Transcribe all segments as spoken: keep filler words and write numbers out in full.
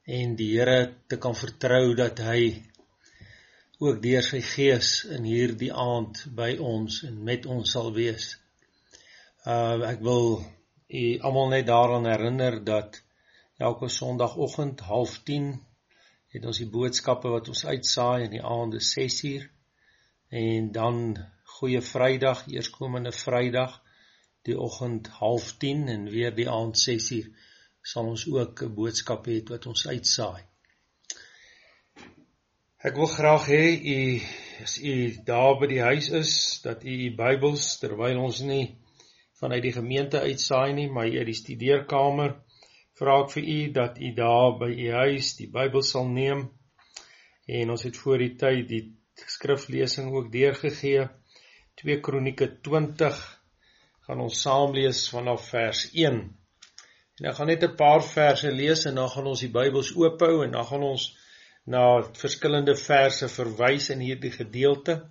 en die Here te kan vertrou dat hy ook deur sy gees in hierdie aand by ons en met ons sal wees. Uh, ek wil u almal net daaraan herinner dat elke Sondagoggend half tien het ons die boodskappe wat ons uitsaai in die aande ses uur en dan Goeie Vrydag, eerskomende Vrydag, die oggend half tien en weer die aand ses uur sal ons ook 'n boodskap hê wat ons uitsaai. Ek wil graag hê u as u daar by die huis is, dat u u Bybels, terwyl ons nie vanuit die gemeente uitsaai nie, maar uit die studeerkamer, vra ek vir u dat u daar by u huis die Bybel sal neem, en ons het voor die tyd die skriflesing ook deurgegee, twee Kronieke twintig, gaan ons saam lees vanaf vers een, en ek gaan net 'n paar verse lees, en dan gaan ons die Bybels oophou, en dan gaan ons na verskillende verse verwys in hierdie gedeelte,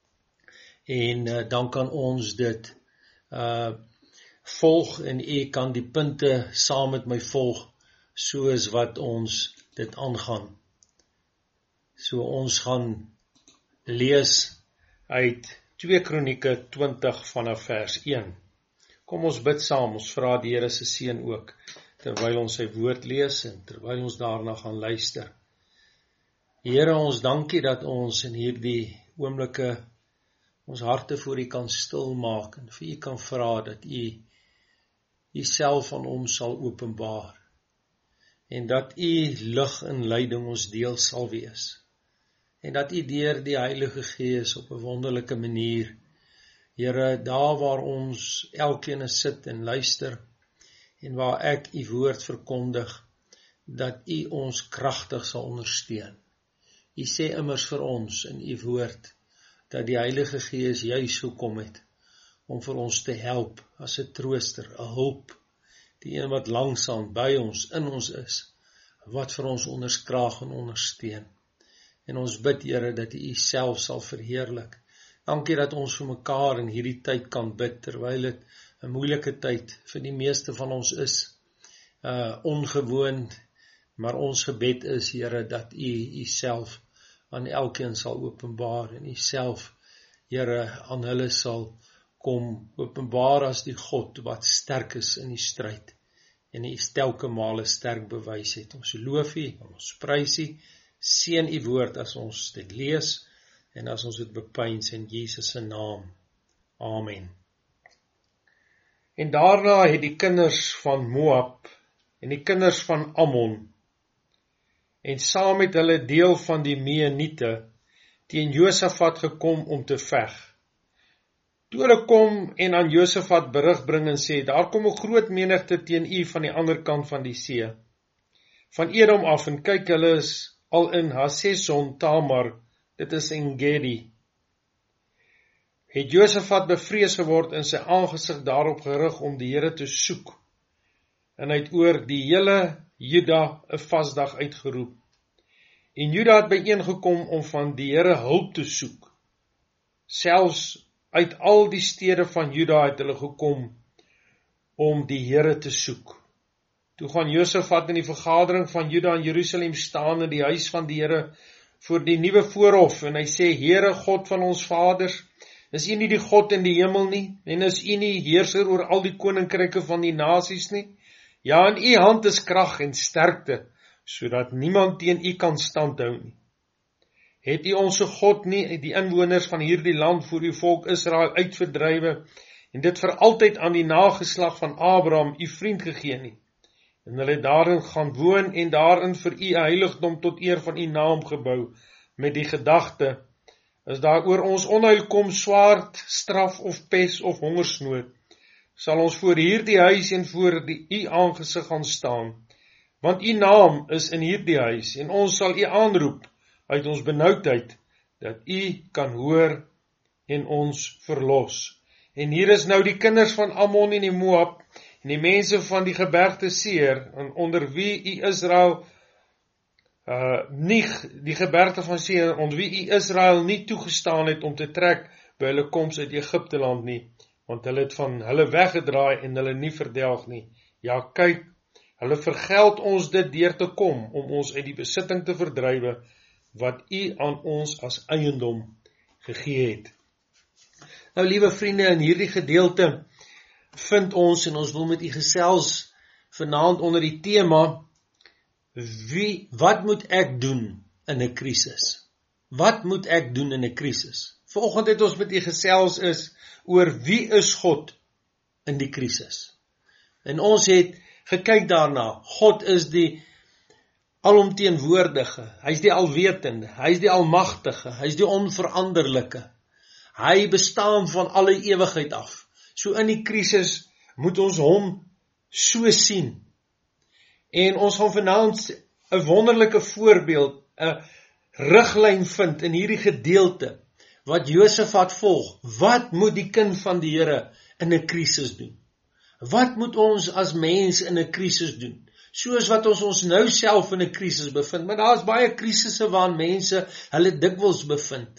en uh, dan kan ons dit uh, volg, en u kan die punte saam met my volg, soos wat ons dit aangaan. So ons gaan lees uit twee Kronieke twintig vanaf vers een. Kom ons bid saam, ons vra die Here se seën ook, terwyl ons sy woord lees, en terwyl ons daarna gaan luister. Here, ons dankie dat ons in hierdie oomblikke ons harte voor u kan stil maak, en vir u kan vra dat u u self aan ons sal openbaar, en dat u lig en leiding ons deel sal wees, en dat u deur die Heilige Gees op 'n wonderlike manier, Here, daar waar ons elkeen sit en luister, en waar ek u woord verkondig, dat u ons kragtig sal ondersteun. U sê immers vir ons in u woord, dat die Heilige Gees juis gekom het, om vir ons te help, as 'n trooster, 'n hulp, die een wat langsaam by ons, in ons is, wat vir ons onderskraag en ondersteun. En ons bid, Here, dat u self sal verheerlik. Dankie dat ons vir mekaar in hierdie tyd kan bid, terwyl dit 'n moeilike tyd vir die meeste van ons is, uh, ongewoon, maar ons gebed is, Here, dat u u self aan elkeen sal openbaar, en u self, Here, aan hulle sal kom openbaar as die God wat sterk is in die stryd, en u telke male sterk bewys het. Ons loof u, ons prys u, seën u woord as ons dit lees, en as ons dit bepeins in Jesus se naam. Amen. En daarna het die kinders van Moab, en die kinders van Ammon, en saam met hulle deel van die Meuniete, teen Josafat gekom om te veg. Toe hulle kom en aan Josafat berig bring en sê, daar kom 'n groot menigte teen u van die ander kant van die see, van Edom af, en kyk, hulle is al in Haseson Tamar, dit is Engedi. Het Josafat bevrees geword en sy aangesig daarop gerig om die Here te soek, en hy het oor die hele Juda 'n vasdag uitgeroep. En Juda het byeengekom om van die Here hulp te soek. Selfs uit al die stede van Juda het hulle gekom om die Here te soek. Toe gaan Josafat in die vergadering van Juda in Jerusalem staan in die huis van die Here voor die nuwe voorhof, en hy sê, Here God van ons vaders, is u nie die God in die hemel nie, en is u nie heerser oor al die koninkryke van die nasies nie? Ja, in u hand is krag en sterkte, sodat niemand teen u kan standhou nie. Het u onsse God nie die inwoners van hierdie land voor uw volk Israel uitverdrywe, en dit vir altyd aan die nageslag van Abraham, u vriend gegee nie? En hulle daarin gaan woon, en daarin vir u 'n heiligdom tot eer van u naam gebou, met die gedagte, as daar oor ons onheil kom, swaard, straf of pes of hongersnood, sal ons voor hierdie huis en voor die u aangesig gaan staan, want u naam is in hierdie huis, en ons sal u aanroep uit ons benoudheid, dat u kan hoor en ons verlos. En hier is nou die kinders van Ammon en die Moab, en die mense van die gebergte Seir, en onder wie u Israel, uh, nie, die gebergte van Seir, onder wie u Israel nie toegestaan het om te trek by hulle koms uit Egipte land nie, want hulle het van hulle weggedraai en hulle nie verdelg nie. Ja, kyk, Hulle vergeld ons dit deur te kom, om ons uit die besitting te verdrywe, wat U aan ons as eiendom gegee het. Nou, liewe vriende, in hierdie gedeelte vind ons, en ons wil met U gesels vanaand onder die tema, wie, wat moet ek doen in 'n krisis? Wat moet ek doen in 'n krisis? Vanoggend het ons met U gesels is oor wie is God in die krisis. En ons het gekyk daarna, God is die alomteenwoordige, hy is die alwetende, hy is die almagtige, hy is die onveranderlike. Hy bestaan van alle ewigheid af. So in die krisis moet ons hom so sien. En ons gaan vanaand 'n wonderlike voorbeeld, 'n riglyn vind in hierdie gedeelte, wat Josafat volg. Wat moet die kind van die Here in 'n krisis doen? Wat moet ons as mens in 'n krisis doen? Soos wat ons ons nou self in 'n krisis bevind, maar daar is baie krisisse waarin mense hulle dikwels bevind.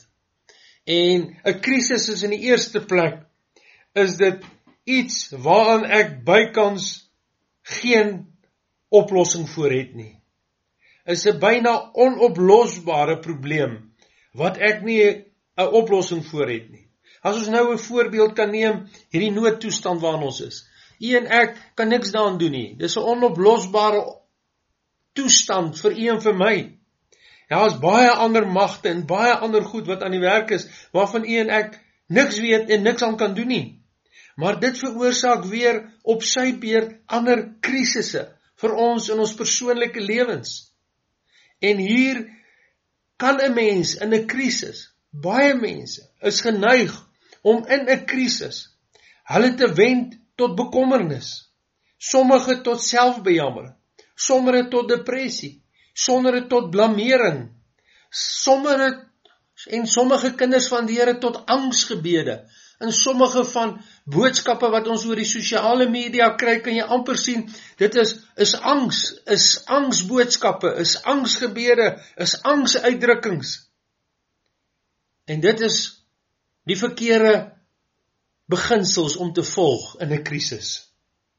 En 'n krisis is in die eerste plek, is dit iets waaraan ek bykans geen oplossing voor het nie. Is 'n byna onoplosbare probleem, wat ek nie 'n oplossing voor het nie. As ons nou 'n voorbeeld kan neem, hierdie noodtoestand waarin ons is. U en ek kan niks daaraan doen nie. Dis 'n onoplosbare toestand vir u en vir my. Daar is baie ander magte en baie ander goed wat aan die werk is, waarvan u en ek niks weet en niks aan kan doen nie. Maar dit veroorsaak weer op sy beurt ander krisisse vir ons in ons persoonlike lewens. En hier kan 'n mens in 'n krisis, baie mense is geneig om in 'n krisis hulle te wend tot bekommernis, sommige tot selfbejammering, sommige tot depressie, sommige tot blamering, sommige en sommige kinders van die Here tot angsgebede. In sommige van boodskappe wat ons oor die sosiale media kry, kan jy amper sien, dit is, is angs, is angsboodskappe, is angsgebede, is angsuitdrukkings. En dit is die verkeerde beginsels om te volg in 'n krisis.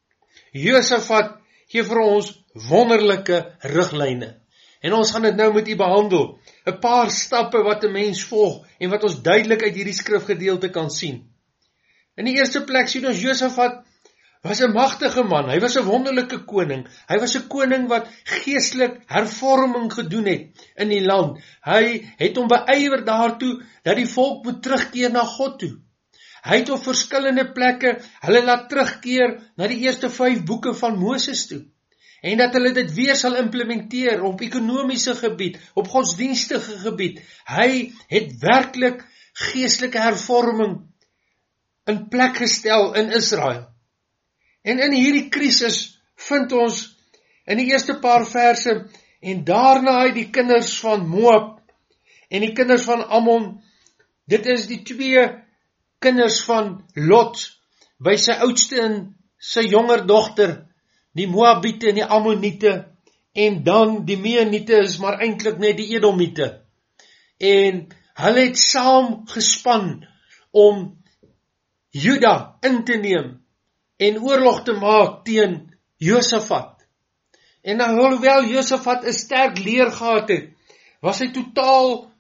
Josafat gee vir ons wonderlike riglyne. En ons gaan dit nou met u behandel. 'n Paar stappe wat 'n mens volg en wat ons duidelik uit hierdie skrifgedeelte kan sien. In die eerste plek sien ons Josafat was 'n magtige man. Hy was 'n wonderlike koning. Hy was 'n koning wat geestelik hervorming gedoen het in die land. Hy het hom beywer daartoe dat die volk moet terugkeer na God toe. Hy het op verskillende plekke hulle laat terugkeer na die eerste vyf boeke van Moses toe. En dat hulle dit weer sal implementeer op ekonomiese gebied, op godsdienstige gebied. Hy het werklik geestelike hervorming in plek gestel in Israel. En in hierdie krisis vind ons in die eerste paar verse, en daarna het die kinders van Moab en die kinders van Ammon, dit is die twee kinders van Lot, by sy oudste en sy jonger dogter, die Moabiete en die Ammoniete, en dan die Meuniete is maar eintlik net die Edomiete. En hulle het saam gespan om Juda in te neem en oorlog te maak teen Josafat. En alhoewel Josafat 'n sterk leer gehad het, was hy totaal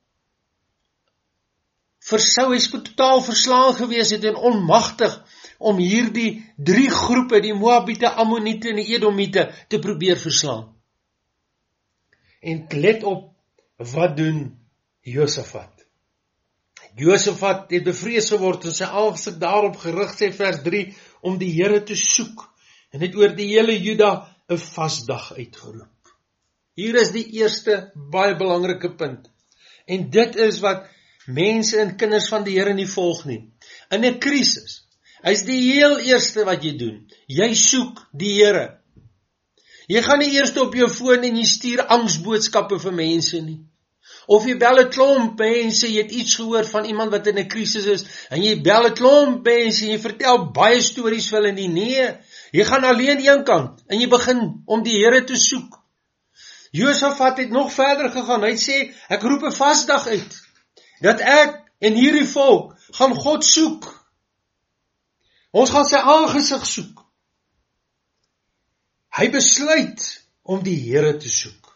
versou, hy is totaal verslaan gewees het en onmagtig om hierdie drie groepe, die Moabiete, Ammoniete en die Edomiete, te probeer verslaan. En let op, wat doen Josafat? Josafat het bevrees geword en sy aangesig daarop gerig, sê vers drie, om die Here te soek, en het oor die hele Juda 'n vasdag uitgeroep. Hier is die eerste baie belangrike punt, en dit is wat mense en kinders van die Here nie volg nie. In 'n krisis, is die heel eerste wat jy doen, jy soek die Here. Jy gaan nie eers op jou foon en jy stuur angsboodskappe vir mense nie. Of jy bel 'n klomp mense, jy het iets gehoor van iemand wat in 'n krisis is, en jy bel 'n klomp mense, en jy vertel baie stories vir hulle nie. Nee, jy gaan alleen een kant, en jy begin om die Here te soek. Josafat het nog verder gegaan, hy sê, ek roep 'n vasdag uit, dat ek en hierdie volk gaan God soek. Ons gaan sy aangesig soek. Hy besluit om die Here te soek.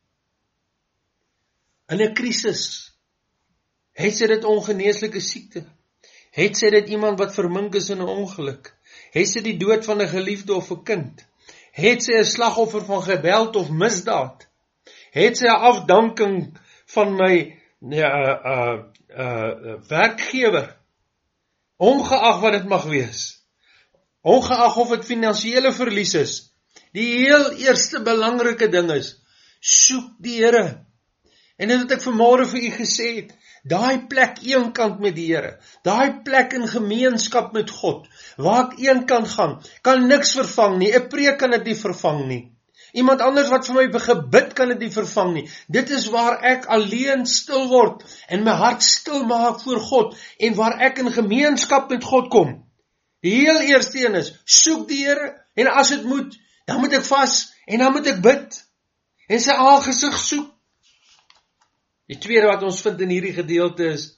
In 'n krisis, het sy dit ongeneeslike siekte, het sy dit iemand wat vermink is in 'n ongeluk, het sy die dood van 'n geliefde of 'n kind, het sy 'n slagoffer van geweld of misdaad, het sy 'n afdanking van my ja, uh, uh, uh, werkgewer, ongeag wat dit mag wees, ongeag of dit finansiële verlies is, die heel eerste belangrike ding is, soek die Here. En dit het ek vanmôre vir u gesê het, daai plek eenkant met die Here, daai plek in gemeenskap met God, waar ek eenkant gaan, kan niks vervang nie, 'n preek kan dit nie vervang nie. Iemand anders wat vir my gebid kan dit nie vervang nie. Dit is waar ek alleen stil word, en my hart stil maak voor God, en waar ek in gemeenskap met God kom. Die heel eerste een is, soek die Here, en as dit moet, dan moet ek vas, en dan moet ek bid, en sy aangesig soek. Die tweede wat ons vind in hierdie gedeelte is,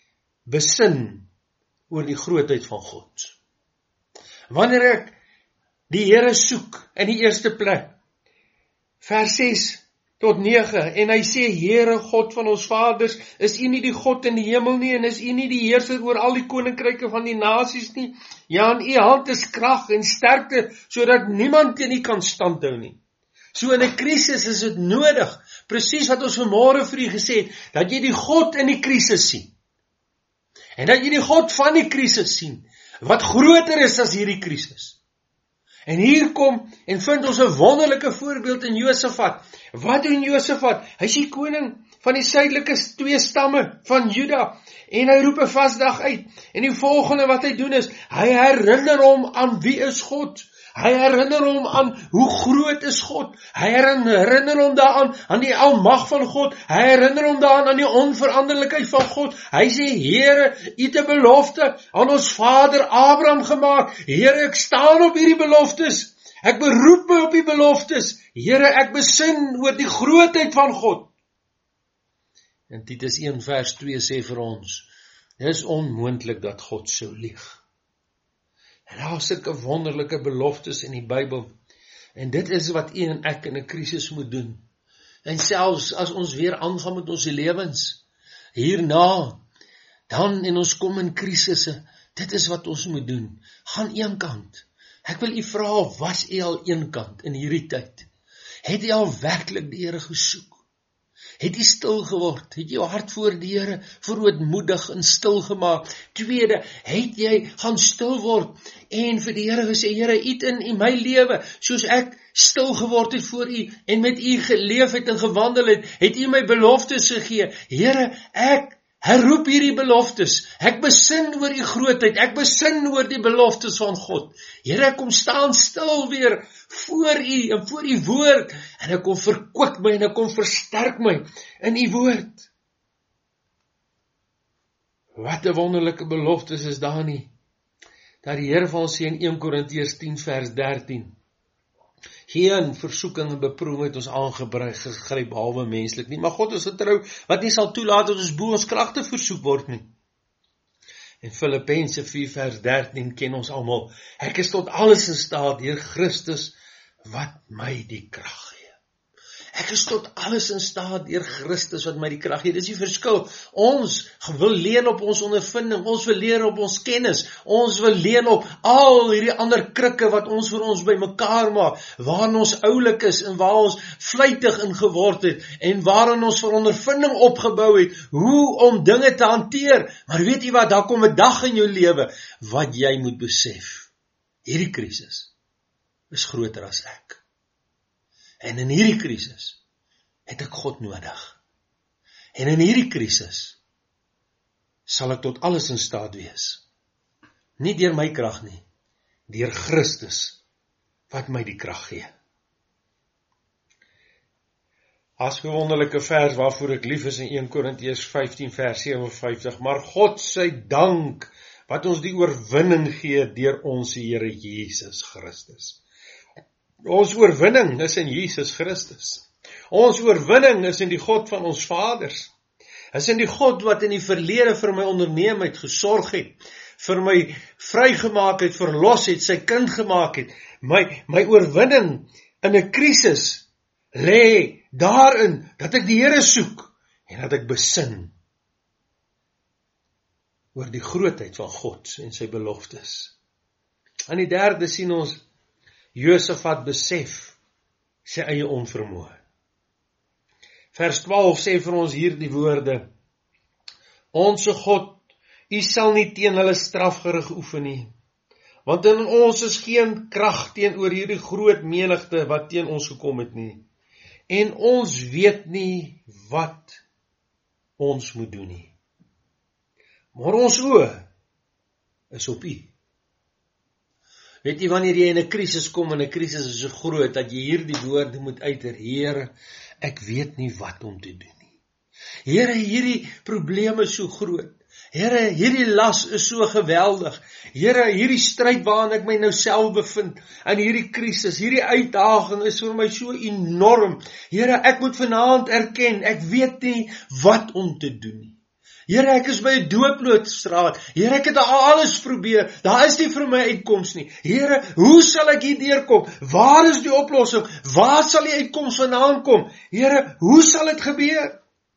besin oor die grootheid van God. Wanneer ek die Here soek, in die eerste plek, vers ses tot nege, en hy sê, Here God van ons vaders, is u nie die God in die hemel nie, en is u nie die heerser oor al die koninkryke van die nasies nie? Ja, in u hand is krag en sterkte, sodat niemand teen u kan standhou nie. So in 'n krisis is dit nodig, presies wat ons vanmôre vir u gesê het, dat jy die God in die krisis sien. En dat jy die God van die krisis sien, wat groter is as hierdie krisis. En hier kom, en vind ons 'n wonderlike voorbeeld in Josafat. Wat doen Josafat? Hy is die koning van die suidelike twee stamme van Juda, en hy roep 'n vasdag uit, en die volgende wat hy doen is, hy herinner hom aan wie is God. Hy herinner hom aan hoe groot is God. Hy herinner hom daaraan aan die almag van God. Hy herinner hom daaraan aan die onveranderlikheid van God. Hy sê, Here, u het 'n belofte aan ons vader Abraham gemaak. Here, ek staan op hierdie beloftes. Ek beroep my op die beloftes. Here, ek besin oor die grootheid van God. En Titus een vers twee sê vir ons, dit is onmoontlik dat God sou lieg. En daar is sulke wonderlike beloftes in die Bybel. En dit is wat u en ek in 'n krisis moet doen. En selfs as ons weer aangaan met ons lewens, hierna, dan en ons kom in krisisse, dit is wat ons moet doen. Gaan eenkant. Ek wil u vra, was u al eenkant in hierdie tyd? Het u al werklik die Here gesoek? Het jy stil geword? Het jy jou hart voor die Here verootmoedig en stil gemaak? Tweede, het jy gaan stil word en vir die Here gesê, Here, u het in, in my lewe, soos ek stil geword het voor u en met u geleef het en gewandel het, het u my beloftes gegee. Here, ek herroep hierdie beloftes. Ek besin oor u grootheid. Ek besin oor die beloftes van God. Here, ek kom staan stil weer voor u en voor u woord, en ek kom verkwik my en ek kom versterk my in u woord. Wat 'n wonderlike beloftes is daar nie, dat die Here van ons sê in een Korintiërs tien vers dertien, geen versoeking en beproewing het ons aangegryp behalwe menslik nie, maar God is getrou, wat nie sal toelaat dat ons bo ons kragte versoek word nie. En Filippense vier vers dertien ken ons almal, ek is tot alles in staat deur Christus wat my die krag gee. Ek is tot alles in staat deur Christus wat my die krag gee. Dis die verskil. Ons wil leer op ons ondervinding, ons wil leer op ons kennis, ons wil leer op al hierdie ander krikke wat ons vir ons bymekaar maak, waarin ons oulik is en waar ons vlytig in geword het en waarin ons vir ondervinding opgebou het, hoe om dinge te hanteer. Maar weet jy wat, daar kom 'n dag in jou lewe wat jy moet besef. Hierdie krisis is groter as ek. En in hierdie krisis het ek God nodig. En in hierdie krisis sal ek tot alles in staat wees. Nie deur my krag nie, deur Christus wat my die krag gee. As 'n wonderlike vers waarvoor ek lief is in een Korintiërs vyftien vers vyf sewe vyftig, maar God sy dank wat ons die oorwinning gee deur ons Here Jesus Christus. Ons oorwinning is in Jesus Christus. Ons oorwinning is in die God van ons vaders. Is in die God wat in die verlede vir my onderneem het, gesorg het, vir my vrygemaak het, verlos het, sy kind gemaak het. My, my oorwinning in 'n krisis lê daarin dat ek die Here soek en dat ek besin oor die grootheid van God en sy beloftes. En die derde sien ons, Josafat besef sy eie onvermoë. Vers twaalf sê vir ons hier die woorde, Onse God, U sal nie teen hulle strafgerig oefen nie, want in ons is geen krag teenoor hierdie groot menigte wat teen ons gekom het nie, en ons weet nie wat ons moet doen nie. Maar ons oë is op U. Weet jy, wanneer jy in 'n krisis kom, en 'n krisis is so groot, dat jy hierdie woorde moet uiter, Here, ek weet nie wat om te doen nie. Here, hierdie probleem is so groot. Here, hierdie las is so geweldig. Here, hierdie stryd waarin ek my nou self bevind, en hierdie krisis, hierdie uitdaging is vir my so enorm. Here, ek moet vanaand erken, ek weet nie wat om te doen nie. Here, ek is by 'n doodloopstraat. Here, ek het alles probeer. Daar is nie vir my uitkoms nie. Here, hoe sal ek hier deurkom? Waar is die oplossing? Waar sal die uitkoms vandaan kom? Here, hoe sal dit gebeur?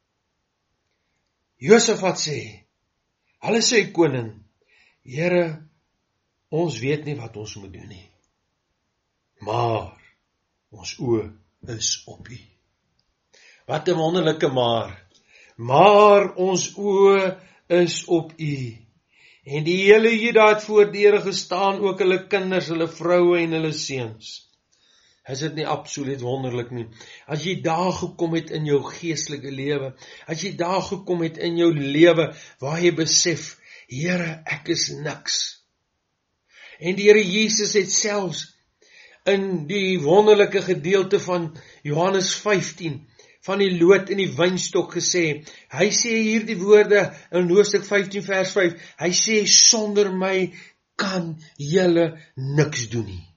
Josafat sê, hulle sê koning, Here, ons weet nie wat ons moet doen nie. Maar ons oë is op U. Wat 'n wonderlike maar. Maar ons oë is op U. En die hele Juda het voor deure gestaan, ook hulle kinders, hulle vroue en hulle seuns. Is dit nie absoluut wonderlik nie? As jy daar gekom het in jou geestelike lewe, as jy daar gekom het in jou lewe, waar jy besef, Here, ek is niks. En die Here Jesus het selfs in die wonderlike gedeelte van Johannes vyftien, van die loot in die wynstok gesê, hy sê hier die woorde in hoofstuk vyftien vers vyf, hy sê, sonder my kan julle niks doen nie.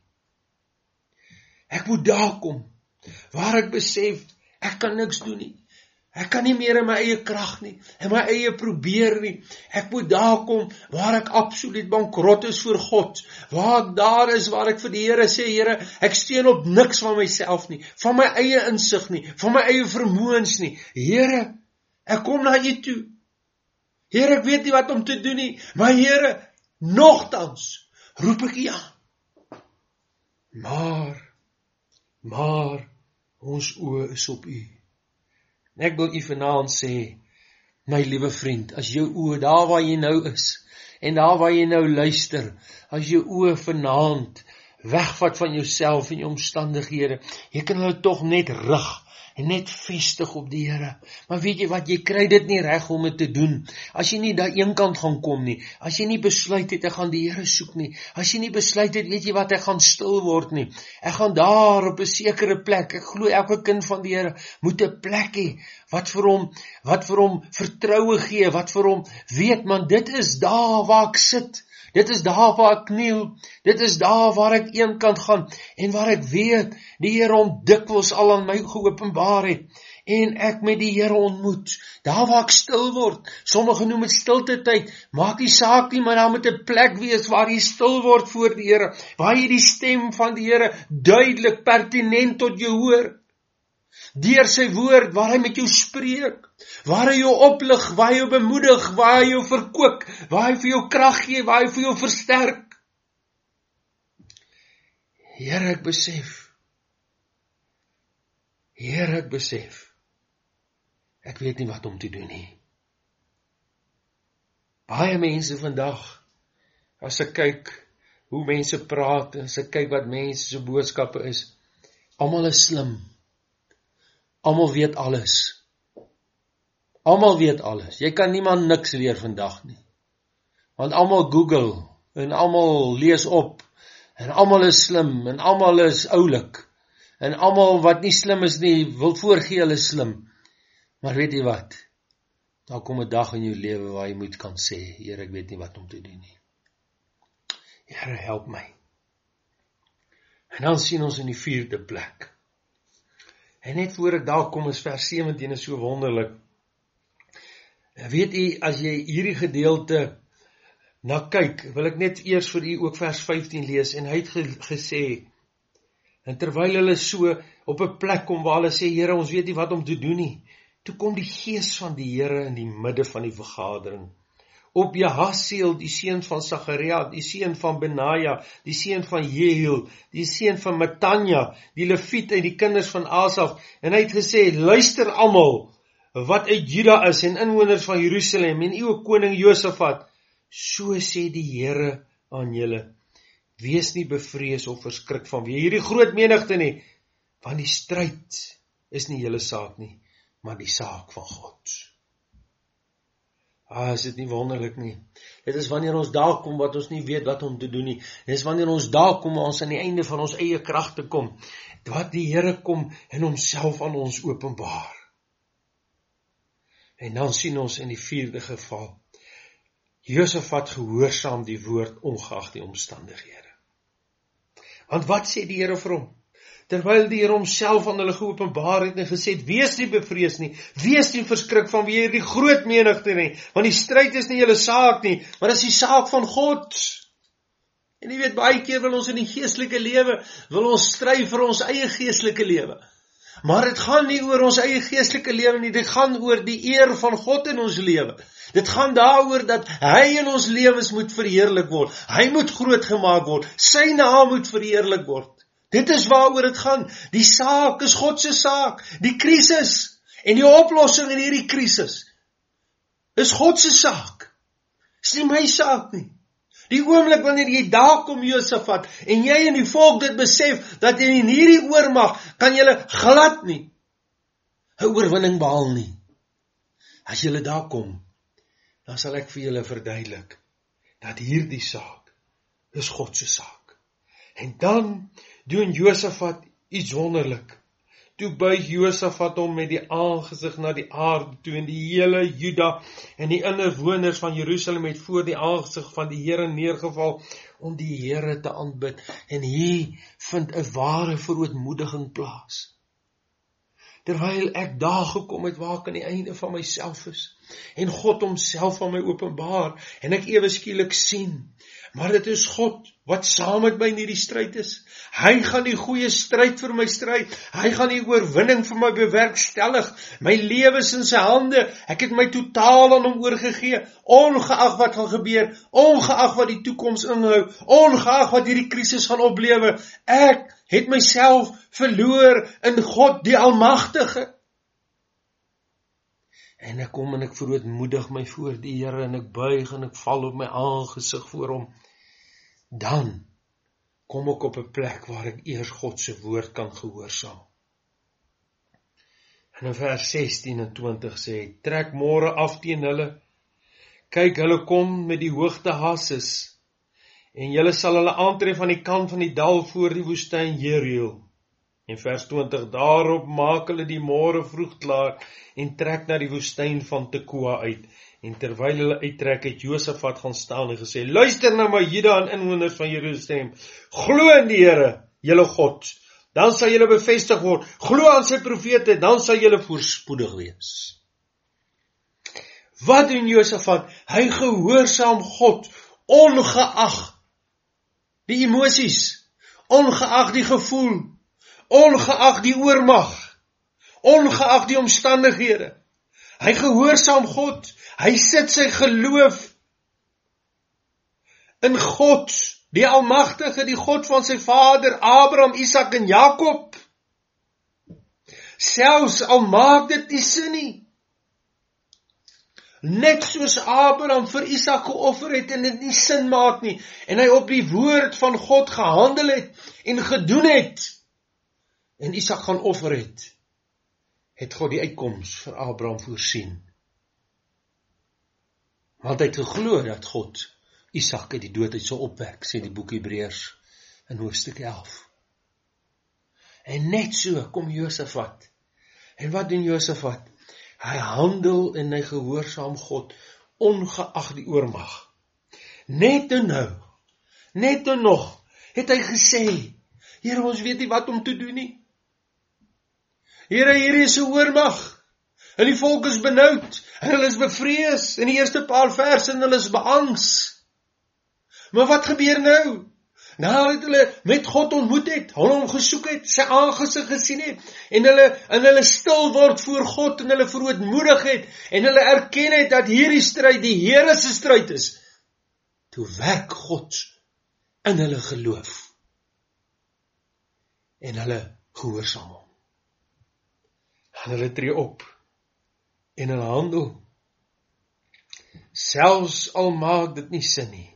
Ek moet daar kom, waar ek besef, ek kan niks doen nie. Ek kan nie meer in my eie krag nie, in my eie probeer nie. Ek moet daar kom, waar ek absoluut bankrot is voor God, waar ek daar is, waar ek vir die Here sê, Here, ek steun op niks van myself nie, van my eie insig nie, van my eie vermoëns nie. Here, ek kom na U toe. Here, ek weet nie wat om te doen nie, maar Here, nogtans, roep ek U aan. Maar, maar, ons oë is op U. Ek wil U vanaand sê, my liewe vriend, as jou oë, daar waar jy nou is, en daar waar jy nou luister, as jou oë vanaand wegvat van jouself en jou omstandighede, jy kan hulle tog net rig, en net vestig op die Here. Maar weet jy wat, jy kry dit nie reg om dit te doen, as jy nie daar een kant gaan kom nie, as jy nie besluit het, ek gaan die Here soek nie, as jy nie besluit het, weet jy wat, ek gaan stil word nie, ek gaan daar op 'n sekere plek, ek glo elke kind van die Here, moet 'n plek hê, wat vir hom, wat vir hom vertroue gee, wat vir hom weet, man, dit is daar waar ek sit, dit is daar waar ek kniel, dit is daar waar ek een kant gaan, en waar ek weet, die Here hom dikwels al aan my geopenbaar het, en ek met die Here ontmoet, daar waar ek stil word, sommige noem het stilte tyd, maak nie saak nie, maar daar moet 'n plek wees waar jy stil word voor die Here, waar jy die stem van die Here duidelik, pertinent tot jou hoor, deur sy woord, waar hy met jou spreek, waar hy jou oplig, waar hy jou bemoedig, waar hy jou verkoop, waar hy vir jou krag gee, waar hy vir jou versterk. Here, ek besef, Here, ek besef, ek weet nie wat om te doen nie. Baie mense vandag, as ek kyk hoe mense praat, as ek kyk wat mense se boodskappe is, almal is slim, almal weet alles, almal weet alles, jy kan niemand niks leer vandag nie, want almal Google, en almal lees op, en almal is slim, en almal is oulik, en almal wat nie slim is nie, wil voorgee hulle slim, maar weet jy wat, daar kom 'n dag in jou lewe waar jy moet kan sê, Here, ek weet nie wat om te doen nie, Here, help my, en dan sien ons in die vierde plek, en net voor ek daar kom is vers sewentien is so wonderlik, weet jy, as jy hierdie gedeelte na kyk, wil ek net eers vir u ook vers vyftien lees, en hy het ge, gesê, En terwyl hulle so op 'n plek kom waar hulle sê, Here, ons weet nie wat om te doen nie, toe kom die gees van die Here in die midde van die vergadering. Op Jahasiel, die seun van Sagaria, die seun van Benaja, die seun van Jehiel, die seun van Matanja, die Leviet uit die kinders van Asaf, en hy het gesê, luister almal, wat uit Juda is, en inwoners van Jerusalem, en uw koning Josafat, so sê die Here aan julle, wees nie bevrees of verskrik van wie hierdie groot menigte nie, want die stryd is nie julle saak nie, maar die saak van God. Ah, is dit nie wonderlik nie? Dit is wanneer ons daar kom wat ons nie weet wat om te doen nie. Dit is wanneer ons daar kom, ons aan die einde van ons eie kragte kom, wat die Here kom en homself aan ons openbaar. En dan sien ons in die vierde geval, Josafat gehoorsaam die woord ongeag die omstandighede. Want wat sê die Here vir hom? Terwyl die Here homself aan hulle geopenbaar het en gesê het, wees nie bevrees nie, wees nie verskrik van wie hierdie groot menigte nie, want die stryd is nie julle saak nie, maar is die saak van God. En jy weet, baie keer wil ons in die geestelike lewe, wil ons stry vir ons eie geestelike lewe. Maar dit gaan nie oor ons eie geestelike lewe nie, dit gaan oor die eer van God in ons lewe. Dit gaan daaroor dat hy in ons lewens moet verheerlik word. Hy moet groot gemaak word. Sy naam moet verheerlik word. Dit is waaroor dit gaan. Die saak is God se saak. Die krisis en die oplossing in hierdie krisis is God se saak. Is nie my saak nie. Die oomblik wanneer jy daar kom, Josafat, en jy en die volk dit besef, dat in hierdie oormag kan julle glad nie 'n oorwinning behaal nie. As julle daar kom, dan sal ek vir julle verduidelik, dat hierdie saak is God se saak. En dan doen Josafat iets wonderlik. Toe buig Josafat hom met die aangesig na die aarde toe, en die hele Juda en die inwoners van Jerusalem het voor die aangesig van die Here neergeval om die Here te aanbid. En hier vind 'n ware verootmoediging plaas. Terwyl ek daar gekom het waar ek aan die einde van myself is, en God homself aan my openbaar, en ek ewe skielik sien, maar dit is God wat saam met my in hierdie stryd is. Hy gaan die goeie stryd vir my stryd. Hy gaan die oorwinning vir my bewerkstellig. My lewe is in sy hande. Ek het my totaal aan hom oorgegee, ongeag wat gaan gebeur, ongeag wat die toekoms inhou, ongeag wat hierdie krisis gaan oplewe. Ek het myself verloor in God die Almagtige. En ek kom en ek verootmoedig my voor die Here, en ek buig en ek val op my aangesig voor hom. Dan kom ek op 'n plek waar ek eers God se woord kan gehoorsaam. En in vers sestien en twintig sê, trek môre af teen hulle, kyk hulle kom met die hoogte Hasses, en julle sal hulle aantref aan die kant van die dal voor die woestyn Jeriel. En vers twintig, daarop maak hulle die môre vroeg klaar, en trek na die woestyn van Tekoa uit. En terwyl hulle uittrek, het Josafat gaan staan en gesê, luister na my Juda en inwoners van Jerusalem, glo in die Here, julle God, dan sal julle bevestig word, glo aan sy profete, dan sal julle voorspoedig wees. Wat doen Josafat? Hy gehoorsaam God, ongeag die emosies, ongeag die gevoel, ongeag die oormag, ongeag die omstandighede. Hy gehoorsaam God, hy sit sy geloof in God, die Almagtige, die God van sy vader, Abraham, Isak en Jakob. Selfs al maak dit nie sin nie. Net soos Abraham vir Isak geoffer het en dit nie sin maak nie, en hy op die woord van God gehandel het en gedoen het, en Isak gaan offer het, het God die uitkoms vir Abraham voorsien. Want hy het geglo dat God Isak uit die dood uit sal opwek, sê die boek Hebreërs in hoofstuk elf. En net so kom Josafat. En wat doen Josafat? Hy handel en hy gehoorsaam God, ongeag die oormag. Net en nou, net en nog, het hy gesê, Here, ons weet nie wat om te doen nie. Here, hier is 'n oormag, en die volk is benoud, en hulle is bevrees, in die eerste paar verse, en hulle is beangs. Maar wat gebeur nou? nadat hulle met God ontmoet het, hulle hom gesoek het, sy aangesig gesien het, en hulle, en hulle stil word voor God, en hulle verootmoedig het, en hulle erken het, dat hierdie stryd die Here se stryd is, toe werk God in hulle geloof, en hulle gehoorsaam hom, en hulle tree op, en hulle handel, selfs al maak dit nie sin nie.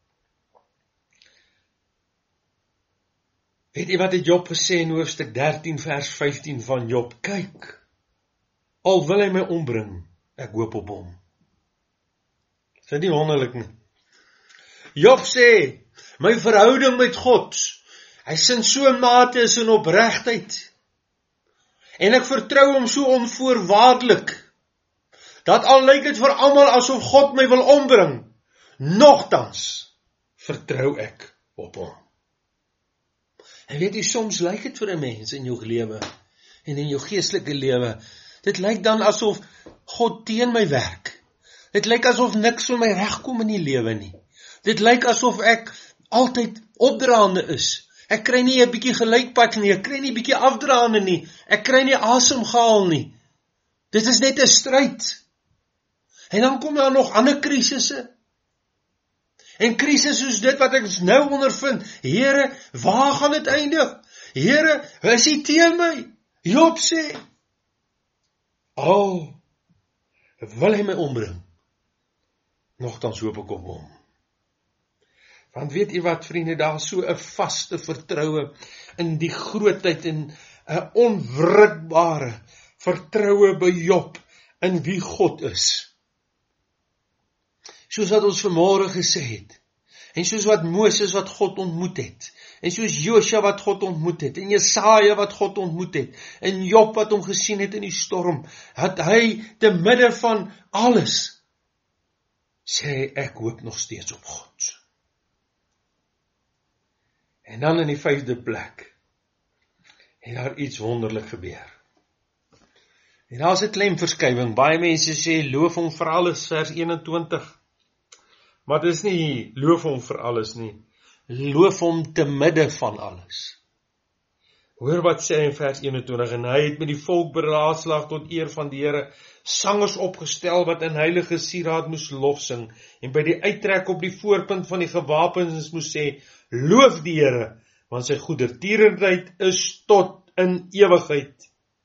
Weet jy wat het Job gesê in hoofstuk dertien vers vyftien van Job? Kyk, al wil hy my ombring, ek hoop op hom. Is dit nie wonderlik nie? Job sê, my verhouding met God, hy sin so mate is in opregtheid, en ek vertrou hom so onvoorwaardelik, dat al lyk dit vir almal asof God my wil ombring, nogtans vertrou ek op hom. En weet jy, soms lyk dit vir 'n mens in jou lewe, en in jou geestelike lewe, dit lyk dan asof God teen my werk. Dit lyk asof niks vir my regkom in die lewe nie. Dit lyk asof ek altyd opdraande is. Ek kry nie 'n bietjie gelykpad nie, ek kry nie 'n bietjie afdraande nie, ek kry nie asem gehaal nie. Dit is net 'n stryd. En dan kom daar nog ander krisisse. En krisis soos dit wat ek nou ondervind, Here, waar gaan dit eindig? Here, is U teen my? Job sê, al wil hy my ombring, nogtans hoop ek op hom. Want weet jy wat, vriende, daar is so 'n vaste vertroue in die grootheid en 'n onwrikbare vertroue by Job in wie God is. Soos wat ons vanmôre gesê het, en soos wat Moses wat God ontmoet het, en soos Josua wat God ontmoet het, en Jesaja wat God ontmoet het, en Job wat hom gesien het in die storm, het hy te midde van alles, sê ek hoop nog steeds op God. En dan in die vyfde plek, en daar iets wonderlik gebeur. En daar is 'n klemverskywing, baie mense sê, loof hom vir alles, vers eenentwintig, maar dit is nie loof hom vir alles nie, loof hom te midde van alles. Hoor wat sê hy in vers eenentwintig, en hy het met die volk beraadslaag tot eer van die Here, sangers opgestel wat in heilige sieraad moes lofsing, en by die uittrek op die voorpunt van die gewapens moes sê, loof die Here, want sy goedertierenheid is tot in ewigheid.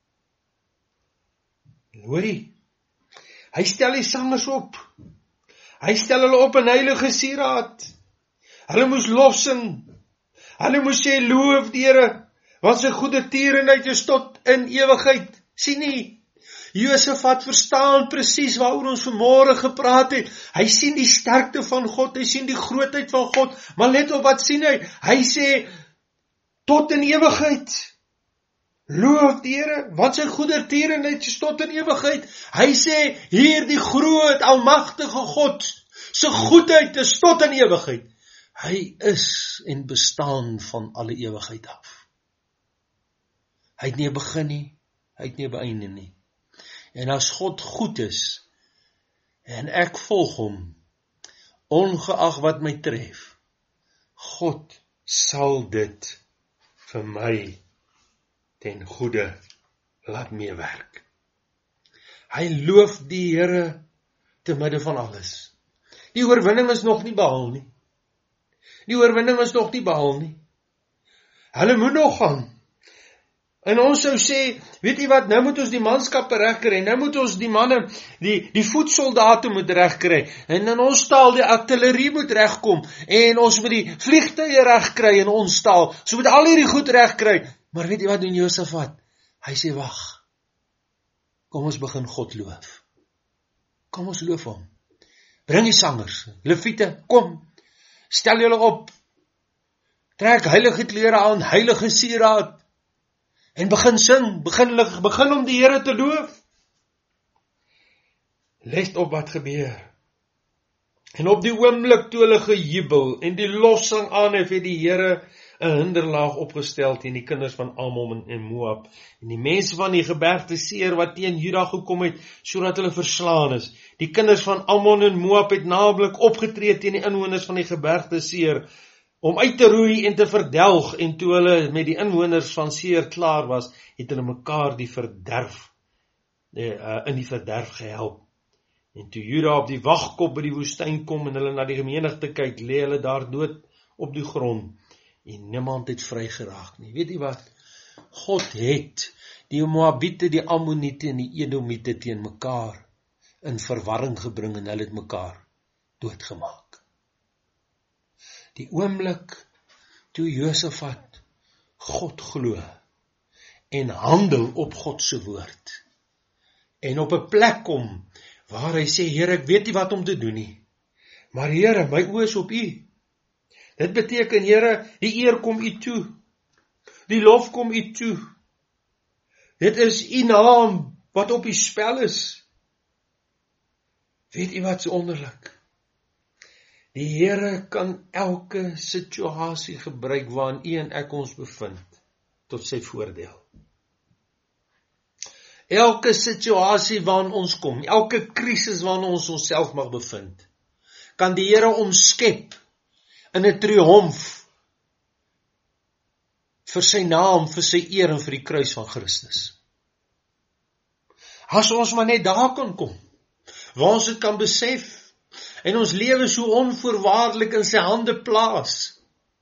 Hoor jy, hy stel die sangers op, hy stel hulle op in heilige sieraad, hulle moes lofsing, hulle moes sê, loof die Here, want sy goedertierenheid is tot in ewigheid. Sien nie, Josafat verstaan presies waaroor ons vanmôre gepraat het, hy sien die sterkte van God, hy sien die grootheid van God, maar let op wat sien hy, hy sê, tot in ewigheid, loof die Here, want sy goedertierenheid is tot in ewigheid. Hy sê, hier die groot, almagtige God, sy goedheid is tot in ewigheid. Hy is en bestaan van alle ewigheid af. Hy het nie 'n begin nie, hy het nie 'n einde nie. En as God goed is, en ek volg hom, ongeag wat my tref, God sal dit vir my ten goeie laat meewerk. Hy loof die Here te midde van alles. Die oorwinning is nog nie behaal nie. Die oorwinning is nog nie behaal nie. Hulle moet nog gaan. En ons sou sê, weet jy wat, nou moet ons die manskappe regkry, nou moet ons die manne, die, die voetsoldate moet regkry, en in ons taal die artillerie moet regkom, en ons moet die vliegtuie regkry in ons taal, so moet al hierdie goed regkry. Maar weet jy wat doen Josafat? Hy sê, wag, kom ons begin God loof. Kom ons loof hom. Bring die sangers, leviete, kom, stel julle op, trek heilige klere aan, heilige sieraad, en begin sing, begin, begin om die Here te loof. Let op wat gebeur. En op die oomblik toe hulle gejubel, en die lossing aanhef, het die Here 'n hinderlaag opgestel teen die kinders van Ammon en Moab, en die mense van die gebergte Seir wat teen Juda gekom het, sodat hulle verslaan is. Die kinders van Ammon en Moab het naamlik opgetree teen die inwoners van die gebergte Seir, om uit te roei en te verdelg, en toe hulle met die inwoners van Seir klaar was, het hulle mekaar die verderf, uh, in die verderf gehelp. En toe Juda op die wagkop by die woestyn kom, en hulle na die menigte kyk, lê hulle daar dood op die grond, en niemand het vry geraak nie. Weet jy wat? God het die Moabiete, die Ammoniete en die Edomiete teen mekaar in verwarring gebring, en hulle het mekaar doodgemaak. Die oomblik toe Josafat God glo en handel op God se woord, en op 'n plek kom waar hy sê, Here, ek weet nie wat om te doen nie, maar Here, my oë is op U. Dit beteken, Here, die eer kom U toe, die lof kom U toe. Dit is U naam wat op die spel is. Weet U wat so wonderlik? Die Here kan elke situasie gebruik waarin U en ek ons bevind, tot sy voordeel. Elke situasie waarin ons kom, elke krisis waarin ons onsself mag bevind, kan die Here omskep in 'n triomf vir sy naam, vir sy eer en vir die kruis van Christus. As ons maar net daar kan kom, waar ons dit kan besef, en ons lewe so onvoorwaardelik in sy hande plaas.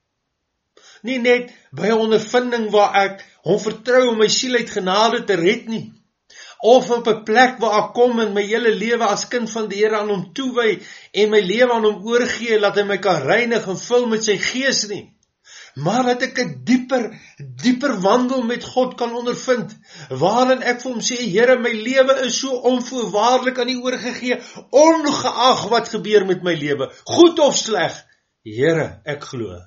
Nie net by 'n ondervinding waar ek hom vertrou om my siel uit genade te red nie, of op 'n plek waar ek kom en my hele lewe as kind van die Here aan hom toewy, en my lewe aan hom oorgee, laat hy my kan reinig en vul met sy gees nie. Maar dat ek 'n dieper, dieper wandel met God kan ondervind, waarin ek vir hom sê, Here, my lewe is so onvoorwaardelik aan U oorgegee, ongeag wat gebeur met my lewe, goed of sleg. Here, ek glo,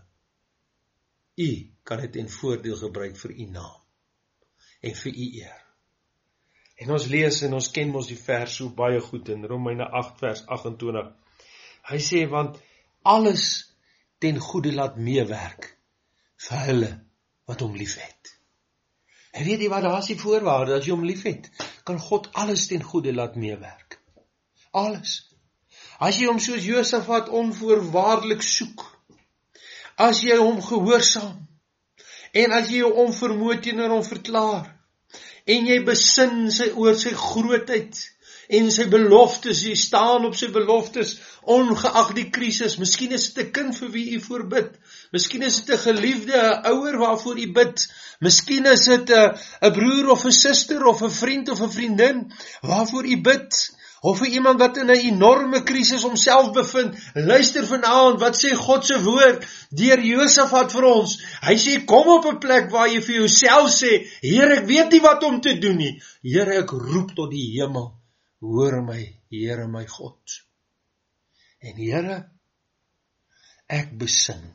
U kan dit in voordeel gebruik vir U naam, en vir U eer. En ons lees en ons ken mos die vers so baie goed in Romeine agt vers agt en twintig. Hy sê, want alles ten goeie laat meewerk vir hulle wat hom lief het. En weet jy wat, daar is die voorwaarde, as jy hom lief het, kan God alles ten goeie laat meewerk. Alles. As jy hom soos Josafat onvoorwaardelik soek, as jy hom gehoorsaam, en as jy jou onvermoë teenoor hom verklaar, en jy besin sy, oor sy grootheid, en sy beloftes, jy staan op sy beloftes, ongeag die krisis. Miskien is dit 'n kind vir wie u voorbid, miskien is dit 'n geliefde, 'n ouer waarvoor u bid, miskien is dit 'n 'n broer of 'n suster, of 'n vriend of 'n vriendin, waarvoor u bid, of vir iemand wat in 'n enorme krisis homself bevind. Luister vanaand, wat sê God se woord, deur Josafat vir ons. Hy sê, kom op 'n plek waar jy vir jouself sê, Here, ek weet nie wat om te doen nie. Here, ek roep tot die hemel. Hoor my, Here my God. En Here, ek besin,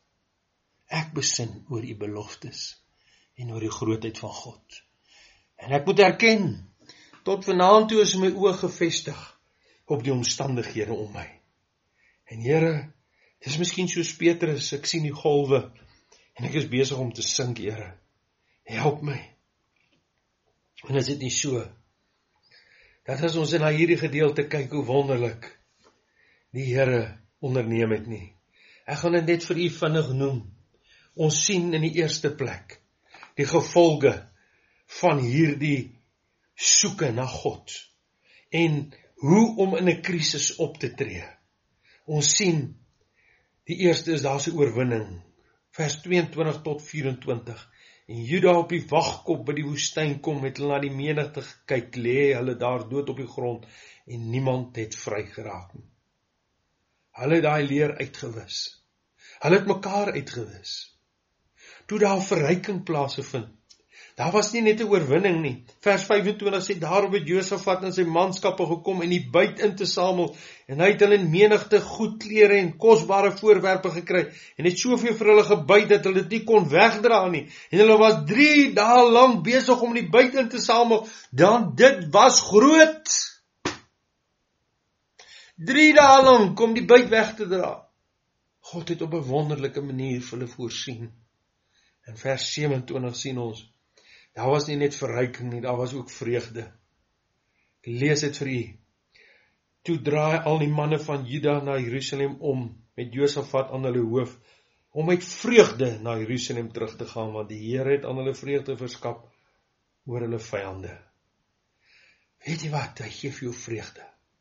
ek besin oor die beloftes, en oor die grootheid van God. En ek moet erken, tot vanaand toe is my oë gefestig op die omstandighede om my. En Here, dis miskien soos Petrus, ek sien die golwe, en ek is besig om te sink, Here. Help my. En is dit nie so, dat as ons in hierdie gedeelte kyk, hoe wonderlik die Here onderneem het nie. Ek gaan dit net vir u vinnig noem. Ons sien in die eerste plek die gevolge van hierdie soeke na God, en hoe om in 'n krisis op te tree. Ons sien, die eerste is daar 'n oorwinning, vers tweeëntwintig tot vyf-en-twintig, en Juda op die wagkop by die woestyn kom, het hulle na die menigte gekyk, lê hulle daar dood op die grond, en niemand het vry geraak nie. Hulle het daai leer uitgewis, hulle het mekaar uitgewis, toe daar verryking plaasgevind. Daar was nie net 'n oorwinning nie. Vers vyf-en-twintig sê, daarop het Josafat en sy manskappe gekom en die byt in te samel, en hy het hulle in menigte goed klere en kosbare voorwerpe gekry, en het soveel vir hulle gebyt, dat hulle dit nie kon wegdra nie, en hulle was drie dae lank besig om die byt in te samel, dan dit was groot. Drie dae lank om die byt weg te dra. God het op 'n wonderlike manier vir hulle voorsien. In vers sewe-en-twintig sien ons, daar was nie net verryking nie, daar was ook vreugde. Ek lees dit vir u. Toe draai al die manne van Juda na Jerusalem om, met Josafat aan hulle hoof, om met vreugde na Jerusalem terug te gaan, want die Here het aan hulle vreugde verskaf oor hulle vyande. Weet jy wat, hy gee vir jou vreugde.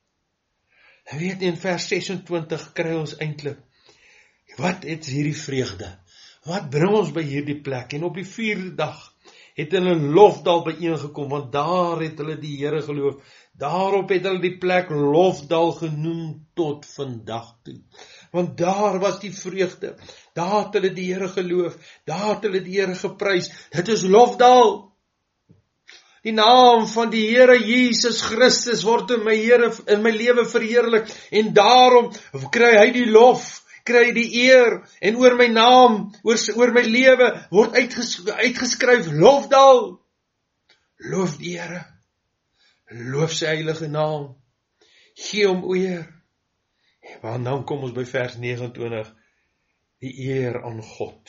En weet jy, in vers sesentwintig kry ons eintlik, wat het hierdie vreugde? Wat bring ons by hierdie plek? En op die vierde dag het hulle Lofdal bijeengekom, want daar het hulle die Here geloof. Daarop het hulle die plek Lofdal genoem tot vandag toe. Want daar was die vreugde, daar het hulle die Here geloof, daar het hulle die Here geprys. Dit is Lofdal. Die naam van die Here Jesus Christus word in my Here in my lewe verheerlik, en daarom kry hy die lof, kry die eer, en oor my naam, oor, oor my lewe, word uitges, uitgeskryf, Lofdal. Loof die Here, loof sy heilige naam, gee hom eer. Want dan kom ons by vers negenentwintig, die eer aan God.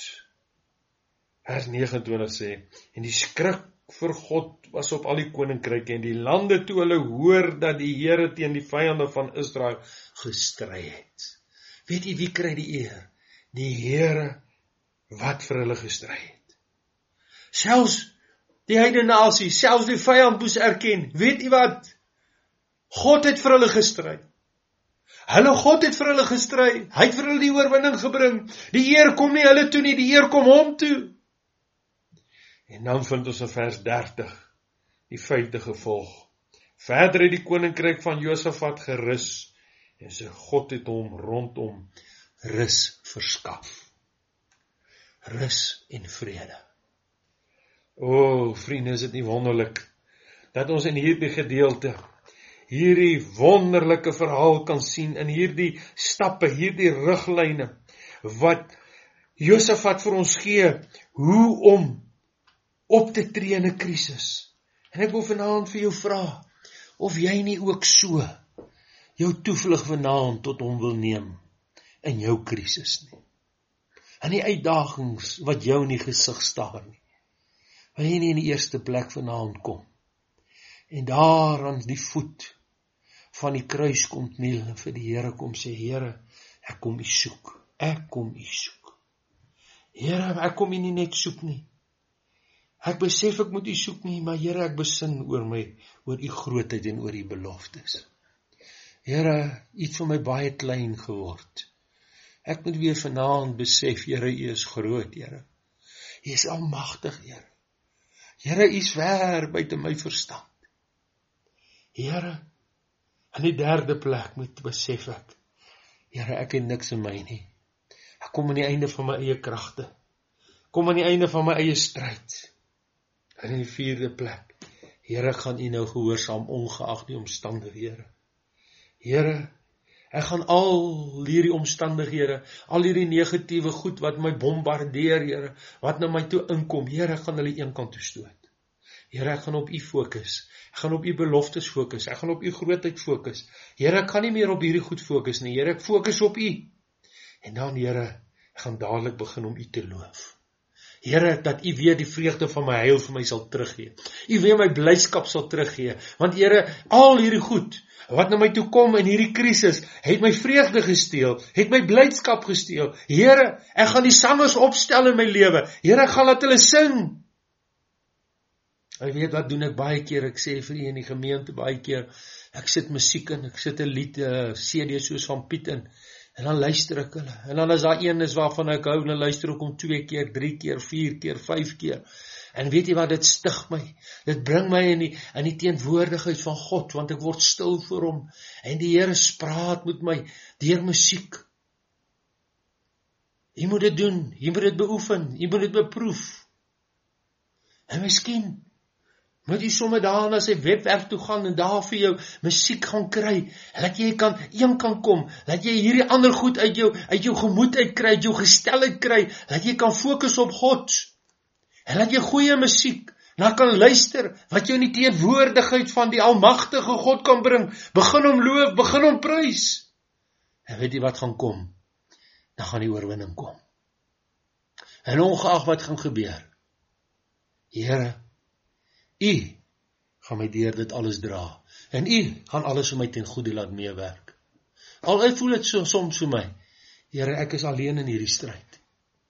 Vers negenentwintig sê, en die skrik vir God was op al die koninkryke, en die lande toe hulle hoor dat die Here teen die vyande van Israel gestry het. Weet jy wie kry die eer? Die Here wat vir hulle gestry het. Selfs die heidene nasie, selfs die vyand moes erken, weet jy wat? God het vir hulle gestry. Hulle God het vir hulle gestry, hy het vir hulle die oorwinning gebring. Die eer kom nie hulle toe nie, die eer kom hom toe. En dan vind ons in vers dertig, die vyfde gevolg. Verder het die koninkryk van Josafat gerus, en sy God het hom rondom rus verskaf. Rus en vrede. O, vriende, is dit nie wonderlik, dat ons in hierdie gedeelte, hierdie wonderlike verhaal kan sien, in hierdie stappe, hierdie riglyne, wat Josafat vir ons gee, hoe om op te tree in 'n krisis. En ek wil vanaand vir jou vra, of jy nie ook so, jou toevlug vanaand tot hom wil neem, in jou krisis nie. En die uitdagings, wat jou in die gesig staar nie, wil jy nie in die eerste plek vanaand kom, en daar aan die voet van die kruis kom kniel, en vir die Here kom sê, Here, ek kom u soek, ek kom u soek. Here, ek kom u nie net soek nie, ek besef ek moet u soek nie, maar Here, ek besin oor my, oor u grootheid en oor u beloftes. Here, u het vir my baie klein geword. Ek moet weer vanaand besef, Here, u is groot, Here. U is almagtig, Here. Here, u is ver buite my verstand. Here, in die derde plek moet besef ek, Here, ek het niks in my nie. Ek kom aan die einde van my eie kragte. Kom aan die einde van my eie stryd. En in die vierde plek, Here, ek gaan u nou gehoorsaam ongeag die omstandighede. Here, ek gaan al hierdie omstandighede, al hierdie negatiewe goed wat my bombardeer, Here, wat na my toe inkom, Here, ek gaan hulle een kant toe stoot. Here, ek gaan op u fokus. Ek gaan op u beloftes fokus. Ek gaan op u grootheid fokus. Here, ek gaan nie meer op hierdie goed fokus nie. Here, ek fokus op u. En dan, Here, ek gaan dadelik begin om u te loof. Here, dat u weer die vreugde van my heil vir my sal teruggee. U weer my blydskap sal teruggee. Want Here, al hierdie goed, wat na my toe kom in hierdie krisis, het my vreugde gesteel, het my blydskap gesteel. Here, ek gaan die sangers opstel in my lewe. Here, ek gaan laat hulle sing. Ek weet wat doen ek baie keer, ek sê vir u in die gemeente baie keer, ek sit musiek in, ek sit 'n lied, uh, C D soos van Piet in, en dan luister ek hulle, en dan is daar een is waarvan ek hou, en dan luister ek om twee keer, drie keer, vier keer, vyf keer, en weet jy wat, dit stig my, dit bring my in die, in die teenwoordigheid van God, want ek word stil voor hom, en die Here praat met my, deur musiek. Jy moet dit doen, jy moet dit beoefen, jy moet dit beproef, en miskien, moet jy sommer daar na sy webwerf toe gaan en daar vir jou musiek gaan kry, dat jy kan, een kan kom, dat jy hierdie ander goed uit jou, uit jou gemoed uitkry, uit jou gestel uitkry, dat jy kan fokus op God, en dat jy goeie musiek, na kan luister, wat jou in die teenwoordigheid van die almagtige God kan bring, begin om loof, begin om prys, en weet jy wat gaan kom, dan gaan die oorwinning kom, en ongeag wat gaan gebeur, Here, u gaan my deur dit alles dra, en u gaan alles vir my ten goeie laat meewerk. Al ek voel dit so, soms vir my, Here, ek is alleen in hierdie stryd.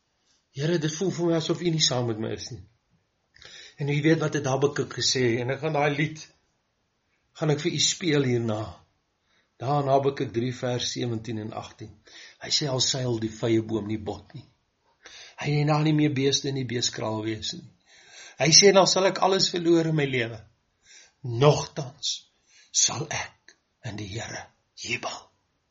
Here, dit voel vir my asof U nie saam met my is nie. En U weet wat het Habakuk gesê, en ek gaan daai lied, gaan ek vir U speel hierna. Daar in Habakuk drie vers sewentien en agttien. Hy sê, al seil die vye boom nie bot nie. Hy het nou nie meer beeste in die beeskraal wees nie. Hy sê, dan sal ek alles verloor in my lewe. Nogtans sal ek in die Here jubel.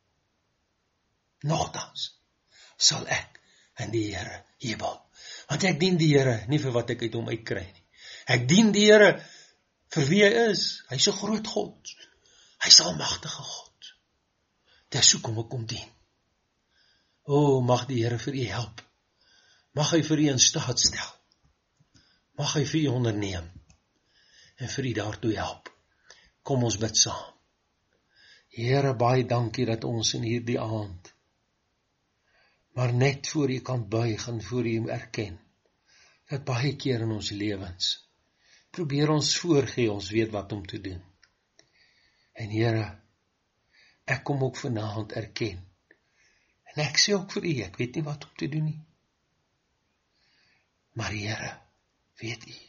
Nogtans sal ek in die Here jubel. Want ek dien die Here nie vir wat ek uit hom uitkry nie. Ek dien die Here vir wie hy is. Hy is 'n groot God. Hy is 'n almagtige God. Dis hoekom ek kom dien. O, mag die Here vir u help. Mag hy vir u in staat stel. Mag hy vir u onderneem en vir u daartoe help. Kom ons bid saam. Here, baie dankie dat ons in hierdie aand maar net voor u kan buig en voor u erken dat baie keer in ons lewens probeer ons voorgee ons weet wat om te doen. En Here, ek kom ook vanaand erken en ek sê ook vir u, ek weet nie wat om te doen nie. Maar Here, weet u.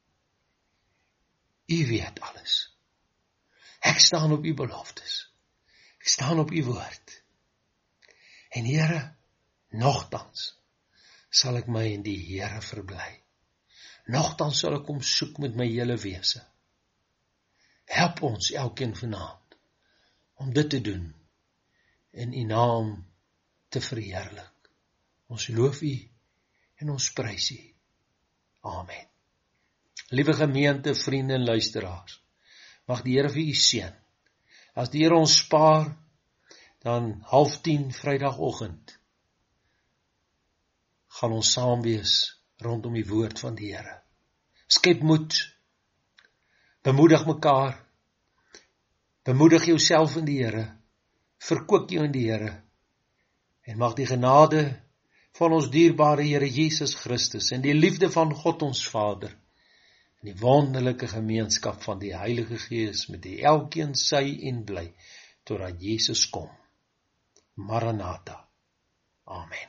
U weet alles. Ek staan op u beloftes. Ek staan op u woord. En Here, nogtans sal ek my in die Here verbly. Nogtans sal ek hom soek met my hele wese. Help ons elkeen vanaand om dit te doen en u naam te verheerlik. Ons loof u en ons prys u. Amen. Liewe gemeente, vriende en luisteraars, mag die Here vir u seën. As die Here ons spaar, dan half tien Vrydagoggend gaan ons saam wees rondom die woord van die Here. Skep moed, bemoedig mekaar, bemoedig jouself in die Here, verkoop jou in die Here, en mag die genade van ons dierbare Here Jesus Christus en die liefde van God ons Vader en die wonderlike gemeenskap van die Heilige Gees met die elkeen sy en bly totdat Jesus kom. Maranatha. Amen.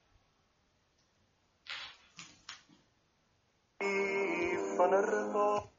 van 'n